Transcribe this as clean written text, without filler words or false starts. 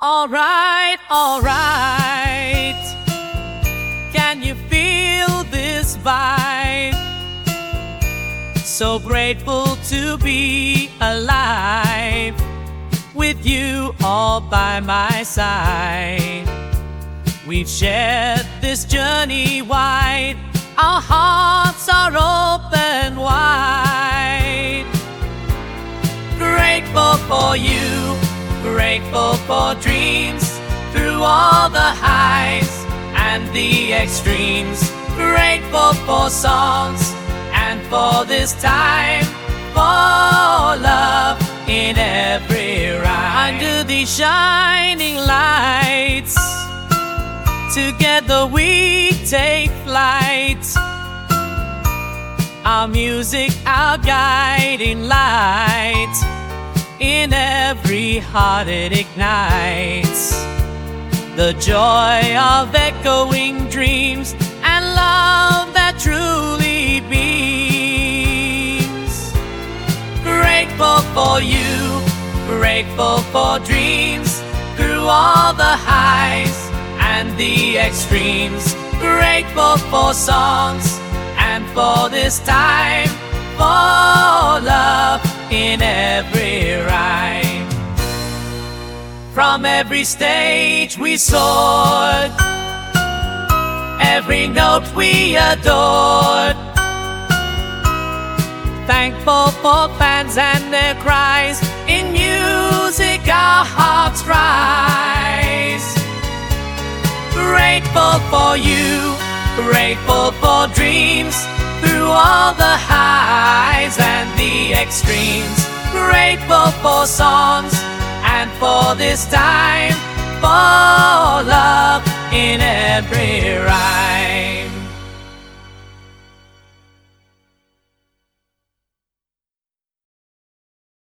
Alright, alright. Can you feel this vibe? So grateful to be alive with you all by my side. We've shared this journey wide, our hearts are open wide. Grateful for you, grateful for dreams, through all the highs and the extremes. Grateful for songs and for this time, for love in every rhyme. Under these shining lights, together we take flight. Our music, our guiding light, in every heart it ignites the joy of echoing dreams and love that truly beams. Grateful for you, grateful for dreams, through all the highs and the extremes. Grateful for songs and for this time, for love in every rhyme. From every stage we soared, every note we adored. Thankful for fans and their cries, in music our hearts rise. Grateful for you, grateful for dreams, through all the highs and the extremes. Grateful for songs and for this time, for love in every rhyme.